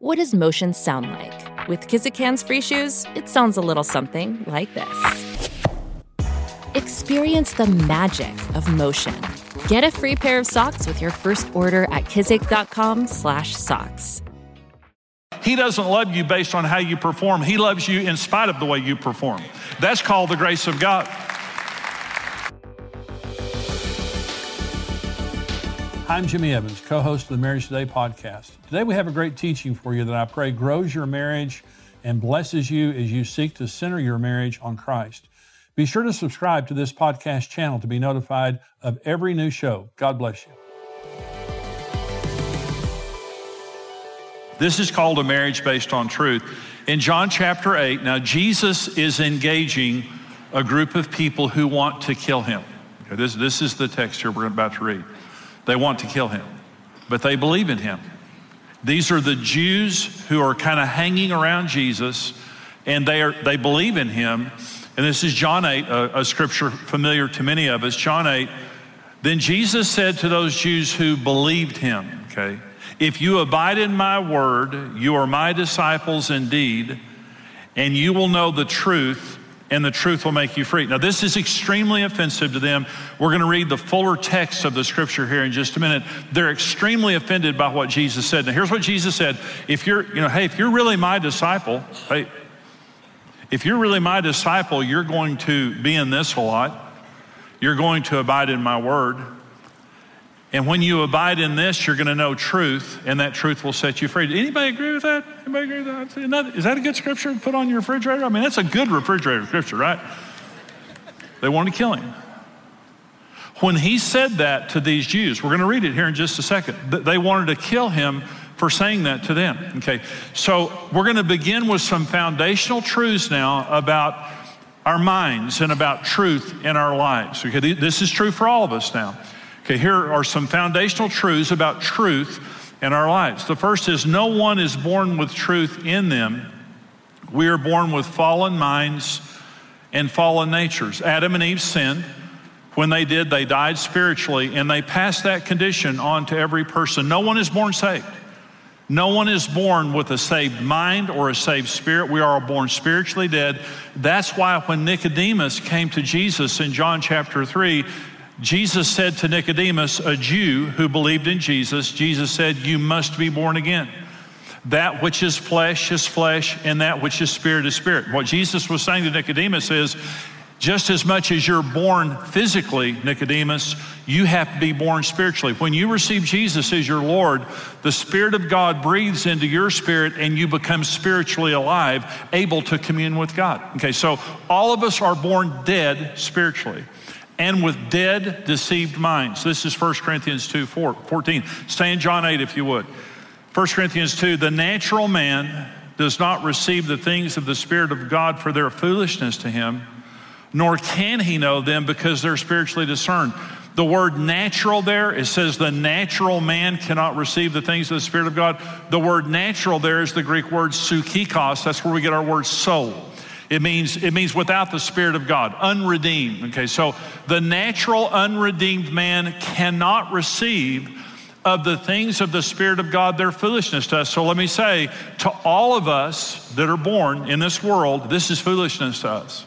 What does motion sound like? With Kizik hands-free shoes, it sounds a little something like this. Experience the magic of motion. Get a free pair of socks with your first order at kizik.com/socks. He doesn't love you based on how you perform. He loves you in spite of the way you perform. That's called the grace of God. I'm Jimmy Evans, co-host of the Marriage Today podcast. Today we have a great teaching for you that I pray grows your marriage and blesses you as you seek to center your marriage on Christ. Be sure to subscribe to this podcast channel to be notified of every new show. God bless you. This is called a marriage based on truth. In John chapter 8, now Jesus is engaging a group of people who want to kill him. Okay, this is the text here we're about to read. They want to kill him, but they believe in him. These are the Jews who are kind of hanging around Jesus, and they believe in him. And this is John 8, a scripture familiar to many of us. John 8, then Jesus said to those Jews who believed him, okay, if you abide in my word, you are my disciples indeed, and you will know the truth, and the truth will make you free. Now, this is extremely offensive to them. We're going to read the fuller text of the scripture here in just a minute. They're extremely offended by what Jesus said. Now, here's what Jesus said. If you're really my disciple, if you're really my disciple, you're going to be in this a lot. You're going to abide in my word. And when you abide in this, you're going to know truth, and that truth will set you free. Anybody agree with that? Anybody agree with that? Is that a good scripture to put on your refrigerator? I mean, that's a good refrigerator scripture, right? They wanted to kill him. When he said that to these Jews, we're going to read it here in just a second, they wanted to kill him for saying that to them. Okay, so we're going to begin with some foundational truths now about our minds and about truth in our lives. Okay, this is true for all of us now. Okay, here are some foundational truths about truth in our lives. The first is no one is born with truth in them. We are born with fallen minds and fallen natures. Adam and Eve sinned. When they did, they died spiritually, and they passed that condition on to every person. No one is born saved. No one is born with a saved mind or a saved spirit. We are all born spiritually dead. That's why when Nicodemus came to Jesus in John chapter 3, Jesus said to Nicodemus, a Jew who believed in Jesus, Jesus said, you must be born again. That which is flesh, and that which is spirit. What Jesus was saying to Nicodemus is, just as much as you're born physically, Nicodemus, you have to be born spiritually. When you receive Jesus as your Lord, the Spirit of God breathes into your spirit and you become spiritually alive, able to commune with God. Okay, so all of us are born dead spiritually, and with dead, deceived minds. This is 1 Corinthians 2:14. Stay in John 8 if you would. 1 Corinthians 2, the natural man does not receive the things of the Spirit of God, for their foolishness to him, nor can he know them because they're spiritually discerned. The word natural there, it says the natural man cannot receive the things of the Spirit of God. The word natural there is the Greek word psychikos. That's where we get our word soul. It means without the Spirit of God, unredeemed. Okay, so the natural unredeemed man cannot receive of the things of the Spirit of God, their foolishness to us. So let me say to all of us that are born in this world, this is foolishness to us.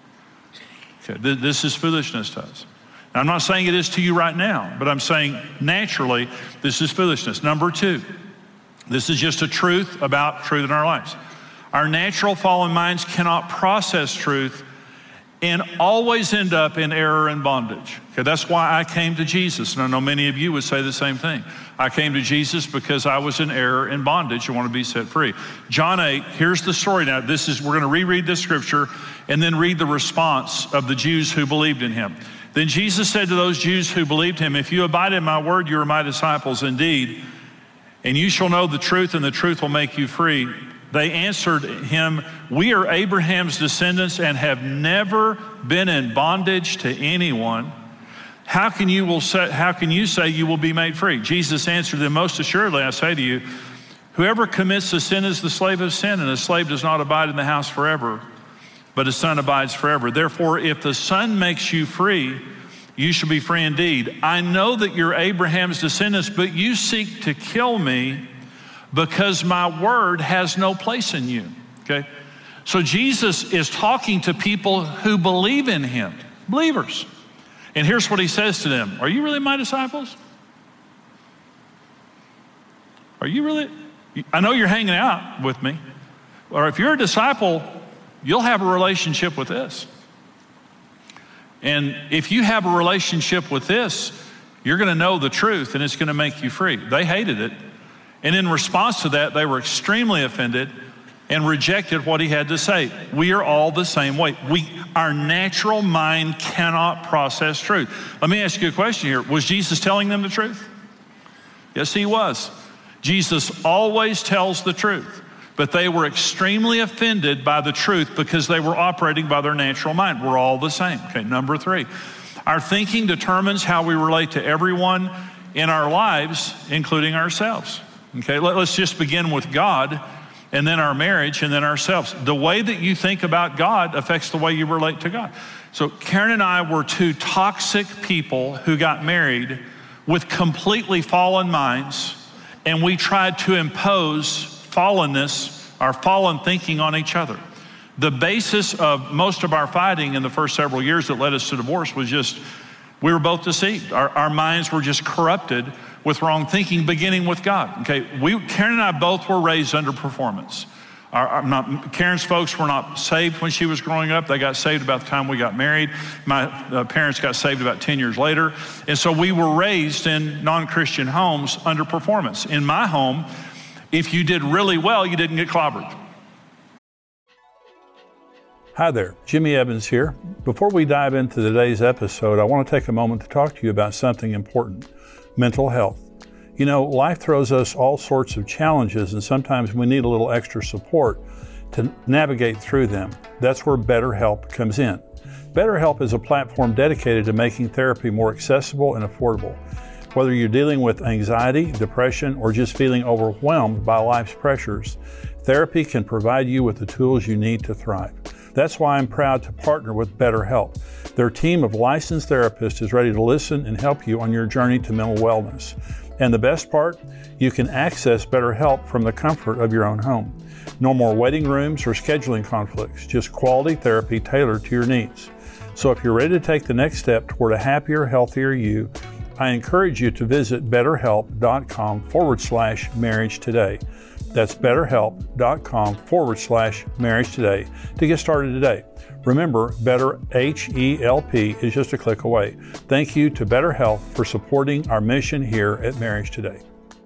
Okay, this is foolishness to us. Now, I'm not saying it is to you right now, but I'm saying naturally, this is foolishness. Number two, this is just a truth about truth in our lives. Our natural fallen minds cannot process truth and always end up in error and bondage. Okay, that's why I came to Jesus, and I know many of you would say the same thing. I came to Jesus because I was in error and bondage and want to be set free. John 8, here's the story now. We're going to reread this scripture and then read the response of the Jews who believed in him. Then Jesus said to those Jews who believed him, if you abide in my word, you are my disciples indeed, and you shall know the truth, and the truth will make you free. They answered him, we are Abraham's descendants and have never been in bondage to anyone. How can you say you will be made free? Jesus answered them, most assuredly, I say to you, whoever commits a sin is the slave of sin, and a slave does not abide in the house forever, but a son abides forever. Therefore, if the Son makes you free, you shall be free indeed. I know that you're Abraham's descendants, but you seek to kill me, because my word has no place in you, okay? So Jesus is talking to people who believe in him, believers. And here's what he says to them. Are you really my disciples? Are you really? I know you're hanging out with me. Or if you're a disciple, you'll have a relationship with this. And if you have a relationship with this, you're going to know the truth and it's going to make you free. They hated it. And in response to that, they were extremely offended and rejected what he had to say. We are all the same way. Our natural mind cannot process truth. Let me ask you a question here. Was Jesus telling them the truth? Yes, he was. Jesus always tells the truth, but they were extremely offended by the truth because they were operating by their natural mind. We're all the same. Okay, number 3. Our thinking determines how we relate to everyone in our lives, including ourselves. Okay, let's just begin with God, and then our marriage, and then ourselves. The way that you think about God affects the way you relate to God. So Karen and I were 2 toxic people who got married with completely fallen minds, and we tried to impose fallenness, our fallen thinking on each other. The basis of most of our fighting in the first several years that led us to divorce was just, we were both deceived. Our minds were just corrupted with wrong thinking, beginning with God. Okay, Karen and I both were raised under performance. Karen's folks were not saved when she was growing up. They got saved about the time we got married. My parents got saved about 10 years later. And so we were raised in non-Christian homes under performance. In my home, if you did really well, you didn't get clobbered. Hi there, Jimmy Evans here. Before we dive into today's episode, I want to take a moment to talk to you about something important, mental health. You know, life throws us all sorts of challenges, and sometimes we need a little extra support to navigate through them. That's where BetterHelp comes in. BetterHelp is a platform dedicated to making therapy more accessible and affordable. Whether you're dealing with anxiety, depression, or just feeling overwhelmed by life's pressures, therapy can provide you with the tools you need to thrive. That's why I'm proud to partner with BetterHelp. Their team of licensed therapists is ready to listen and help you on your journey to mental wellness. And the best part, you can access BetterHelp from the comfort of your own home. No more waiting rooms or scheduling conflicts, just quality therapy tailored to your needs. So if you're ready to take the next step toward a happier, healthier you, I encourage you to visit betterhelp.com/marriage today. That's betterhelp.com/marriage today to get started today. Remember, Better HELP is just a click away. Thank you to BetterHelp for supporting our mission here at Marriage Today.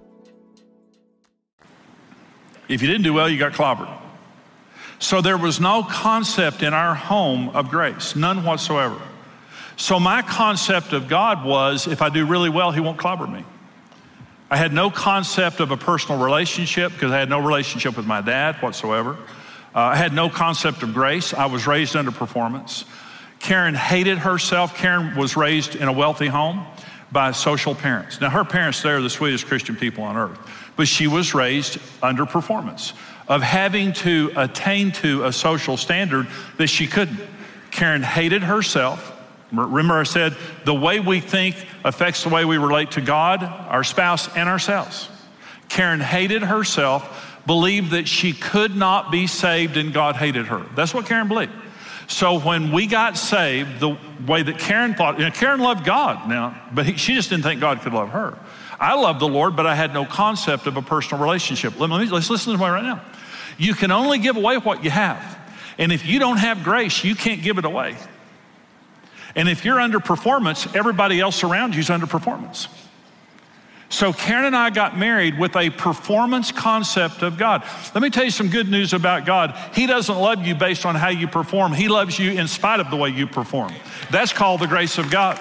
If you didn't do well, you got clobbered. So there was no concept in our home of grace, none whatsoever. So my concept of God was, if I do really well, he won't clobber me. I had no concept of a personal relationship because I had no relationship with my dad whatsoever. I had no concept of grace. I was raised under performance. Karen hated herself. Karen was raised in a wealthy home by social parents. Now, her parents, they're the sweetest Christian people on earth, but she was raised under performance of having to attain to a social standard that she couldn't. Karen hated herself. Remember I said, the way we think affects the way we relate to God, our spouse, and ourselves. Karen hated herself, believed that she could not be saved and God hated her. That's what Karen believed. So when we got saved, the way that Karen thought, Karen loved God now, but she just didn't think God could love her. I loved the Lord, but I had no concept of a personal relationship. Let's listen to me right now. You can only give away what you have. And if you don't have grace, you can't give it away. And if you're under performance, everybody else around you is under performance. So Karen and I got married with a performance concept of God. Let me tell you some good news about God. He doesn't love you based on how you perform. He loves you in spite of the way you perform. That's called the grace of God.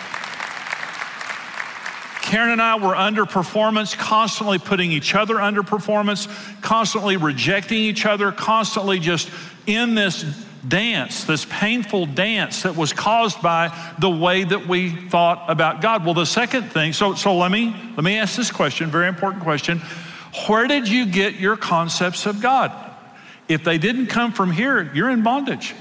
Karen and I were under performance, constantly putting each other under performance, constantly rejecting each other, constantly just in this dance, this painful dance that was caused by the way that we thought about God. Well, the second thing, so let me ask this question, very important question. Where did you get your concepts of God? If they didn't come from here, you're in bondage.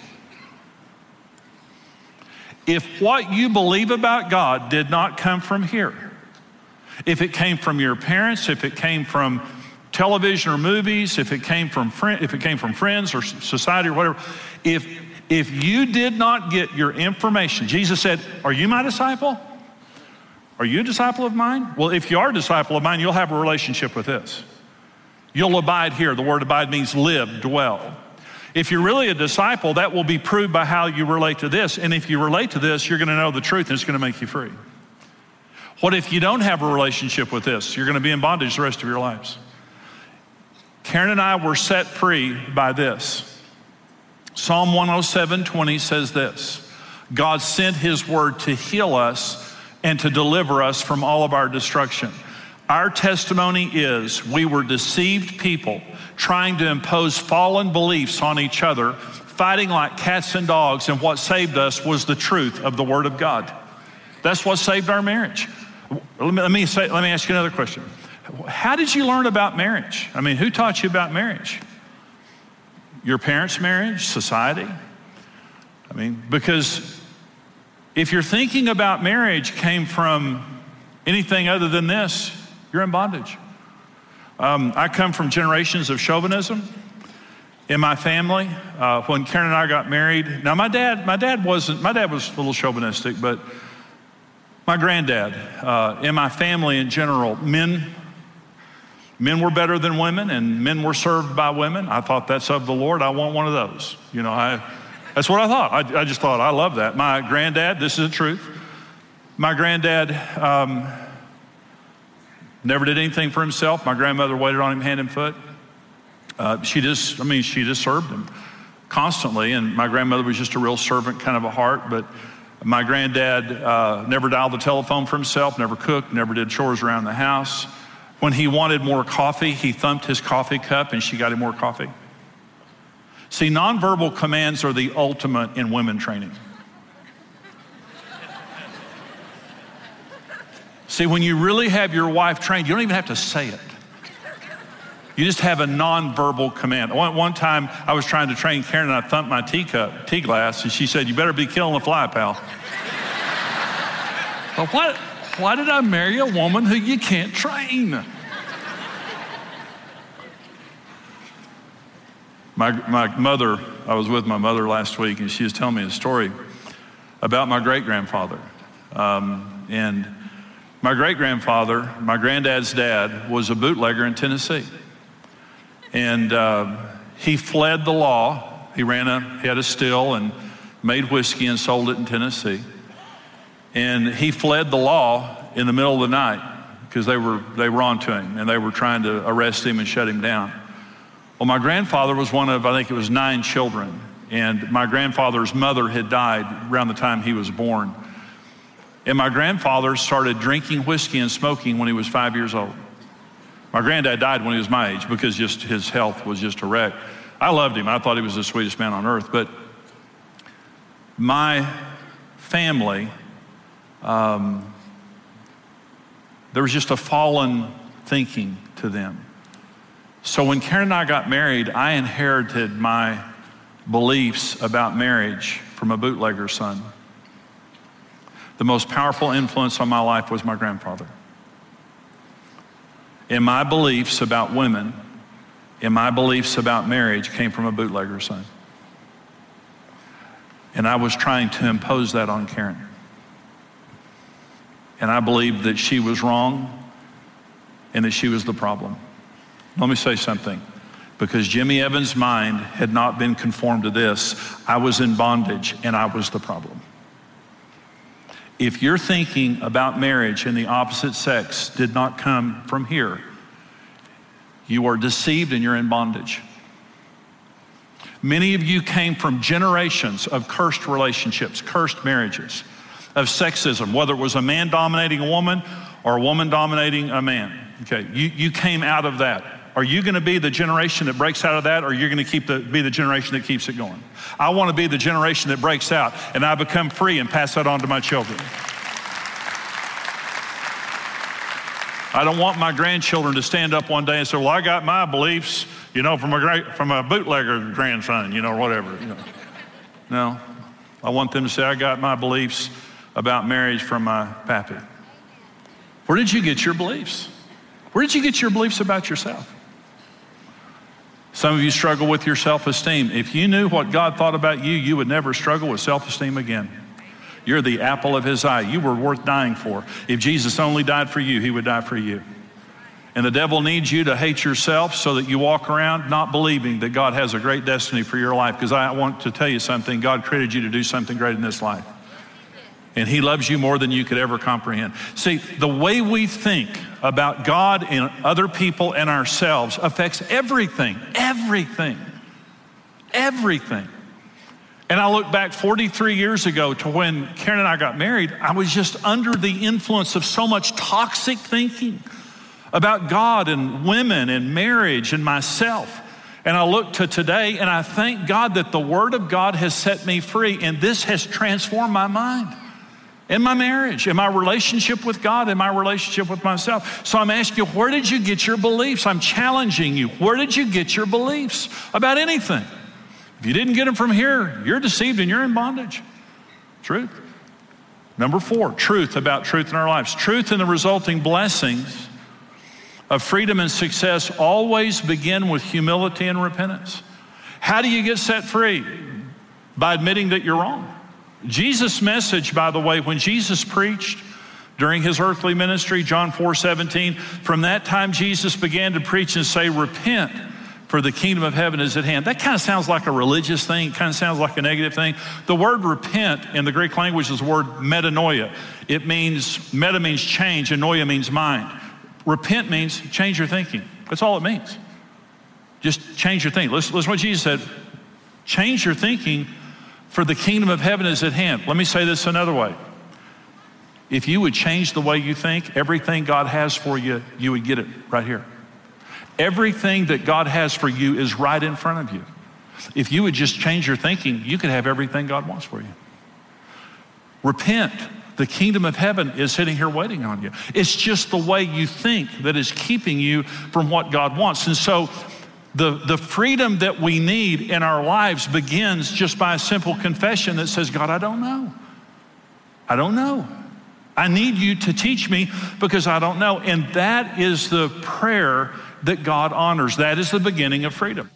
If what you believe about God did not come from here, if it came from your parents, if it came from television or movies, if it came from friends or society or whatever, if you did not get your information, Jesus said, are you my disciple? Are you a disciple of mine? Well, if you are a disciple of mine, you'll have a relationship with this. You'll abide here. The word abide means live, dwell. If you're really a disciple, that will be proved by how you relate to this. And if you relate to this, you're going to know the truth and it's going to make you free. What if you don't have a relationship with this? You're going to be in bondage the rest of your lives. Karen and I were set free by this. Psalm 107:20 says this: God sent his word to heal us and to deliver us from all of our destruction. Our testimony is we were deceived people trying to impose fallen beliefs on each other, fighting like cats and dogs, and what saved us was the truth of the Word of God. That's what saved our marriage. Let me ask you another question. How did you learn about marriage? I mean, who taught you about marriage? Your parents' marriage, society? I mean, because if your thinking about marriage came from anything other than this, you're in bondage. I come from generations of chauvinism in my family. When Karen and I got married, now my dad was a little chauvinistic, but my granddad, in my family in general, men were better than women and men were served by women. I thought that's of the Lord. I want one of those. That's what I thought. I just thought, I love that. My granddad, this is the truth. My granddad never did anything for himself. My grandmother waited on him hand and foot. She just served him constantly. And my grandmother was just a real servant kind of a heart. But my granddad never dialed the telephone for himself, never cooked, never did chores around the house. When he wanted more coffee, he thumped his coffee cup and she got him more coffee. See, nonverbal commands are the ultimate in women training. See, when you really have your wife trained, you don't even have to say it. You just have a nonverbal command. One time I was trying to train Karen and I thumped my tea glass, and she said, "You better be killing a fly, pal." Well, why did I marry a woman who you can't train? My mother, I was with my mother last week, and she was telling me a story about my great-grandfather. And my great-grandfather, my granddad's dad, was a bootlegger in Tennessee. And he fled the law. He had a still and made whiskey and sold it in Tennessee. And he fled the law in the middle of the night because they were onto him and they were trying to arrest him and shut him down. Well, my grandfather was one of, I think it was 9 children. And my grandfather's mother had died around the time he was born. And my grandfather started drinking whiskey and smoking when he was 5 years old. My granddad died when he was my age because just his health was just a wreck. I loved him. I thought he was the sweetest man on earth. But my family, there was just a fallen thinking to them. So when Karen and I got married, I inherited my beliefs about marriage from a bootlegger son. The most powerful influence on my life was my grandfather. And my beliefs about women and my beliefs about marriage came from a bootlegger son. And I was trying to impose that on Karen. And I believed that she was wrong and that she was the problem. Let me say something. Because Jimmy Evans' mind had not been conformed to this, I was in bondage and I was the problem. If your thinking about marriage and the opposite sex did not come from here, you are deceived and you're in bondage. Many of you came from generations of cursed relationships, cursed marriages, of sexism, whether it was a man dominating a woman or a woman dominating a man. Okay, you came out of that. Are you going to be the generation that breaks out of that, or are you going to be the generation that keeps it going? I want to be the generation that breaks out, and I become free and pass that on to my children. I don't want my grandchildren to stand up one day and say, "Well, I got my beliefs, from a bootlegger grandson, or whatever." No, I want them to say, "I got my beliefs about marriage from my pappy." Where did you get your beliefs? Where did you get your beliefs about yourself? Some of you struggle with your self-esteem. If you knew what God thought about you, you would never struggle with self-esteem again. You're the apple of his eye. You were worth dying for. If Jesus only died for you, he would die for you. And the devil needs you to hate yourself so that you walk around not believing that God has a great destiny for your life. Because I want to tell you something, God created you to do something great in this life. And he loves you more than you could ever comprehend. See, the way we think about God and other people and ourselves affects everything. And I look back 43 years ago to when Karen and I got married. I was just under the influence of so much toxic thinking about God and women and marriage and myself. And I look to today and I thank God that the Word of God has set me free, and this has transformed my mind. In my marriage, in my relationship with God, in my relationship with myself. So I'm asking you, where did you get your beliefs? I'm challenging you. Where did you get your beliefs about anything? If you didn't get them from here, you're deceived and you're in bondage. Truth. Number 4, truth about truth in our lives. Truth and the resulting blessings of freedom and success always begin with humility and repentance. How do you get set free? By admitting that you're wrong. Jesus' message, by the way, when Jesus preached during his earthly ministry, John 4:17, from that time Jesus began to preach and say, repent, for the kingdom of heaven is at hand. That kind of sounds like a religious thing, kind of sounds like a negative thing. The word repent in the Greek language is the word metanoia. It means, meta means change, and noia means mind. Repent means change your thinking. That's all it means. Just change your thinking. Listen to what Jesus said. Change your thinking, for the kingdom of heaven is at hand. Let me say this another way. If you would change the way you think, everything God has for you, you would get it right here. Everything that God has for you is right in front of you. If you would just change your thinking, you could have everything God wants for you. Repent. The kingdom of heaven is sitting here waiting on you. It's just the way you think that is keeping you from what God wants. And so the freedom that we need in our lives begins just by a simple confession that says, God, I don't know. I don't know. I need you to teach me because I don't know. And that is the prayer that God honors. That is the beginning of freedom.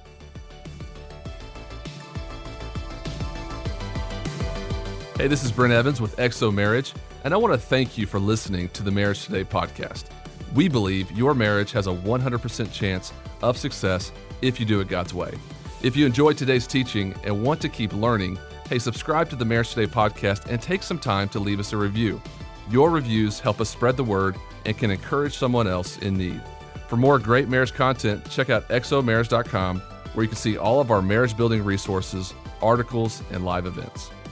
Hey, this is Brent Evans with XO Marriage, and I want to thank you for listening to the Marriage Today podcast. We believe your marriage has a 100% chance of success if you do it God's way. If you enjoyed today's teaching and want to keep learning, hey, subscribe to the Marriage Today podcast and take some time to leave us a review. Your reviews help us spread the word and can encourage someone else in need. For more great marriage content, check out xomarriage.com, where you can see all of our marriage building resources, articles, and live events.